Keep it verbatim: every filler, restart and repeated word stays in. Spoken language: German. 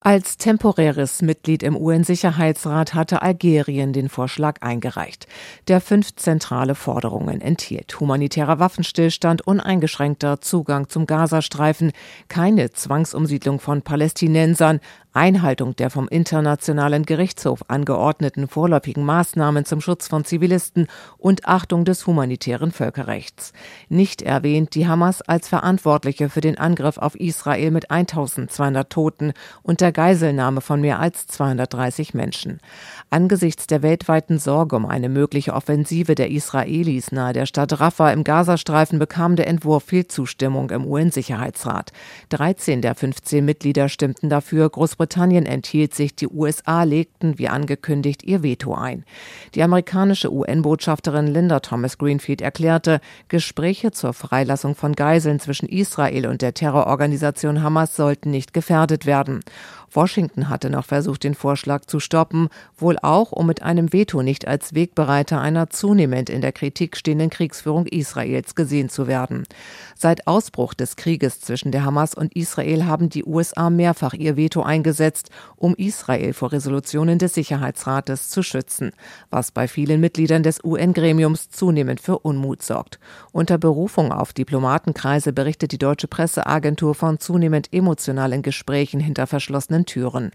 Als temporäres Mitglied im U N-Sicherheitsrat hatte Algerien den Vorschlag eingereicht, der fünf zentrale Forderungen enthielt: humanitärer Waffenstillstand, uneingeschränkter Zugang zum Gazastreifen, keine Zwangsumsiedlung von Palästinensern, Einhaltung der vom Internationalen Gerichtshof angeordneten vorläufigen Maßnahmen zum Schutz von Zivilisten und Achtung des humanitären Völkerrechts. Nicht erwähnt die Hamas als Verantwortliche für den Angriff auf Israel mit eintausendzweihundert Toten und der Geiselnahme von mehr als zweihundertdreißig Menschen. Angesichts der weltweiten Sorge um eine mögliche Offensive der Israelis nahe der Stadt Rafah im Gazastreifen bekam der Entwurf viel Zustimmung im U N-Sicherheitsrat. dreizehn der fünfzehn Mitglieder stimmten dafür, Großbritannien enthielt sich, die U S A legten, wie angekündigt, ihr Veto ein. Die amerikanische U N-Botschafterin Linda Thomas-Greenfield erklärte, Gespräche zur Freilassung von Geiseln zwischen Israel und der Terrororganisation Hamas sollten nicht gefährdet werden. Washington hatte noch versucht, den Vorschlag zu stoppen, wohl auch, um mit einem Veto nicht als Wegbereiter einer zunehmend in der Kritik stehenden Kriegsführung Israels gesehen zu werden. Seit Ausbruch des Krieges zwischen der Hamas und Israel haben die U S A mehrfach ihr Veto eingesetzt, um Israel vor Resolutionen des Sicherheitsrates zu schützen, was bei vielen Mitgliedern des U N-Gremiums zunehmend für Unmut sorgt. Unter Berufung auf Diplomatenkreise berichtet die deutsche Presseagentur von zunehmend emotionalen Gesprächen hinter verschlossenen Türen.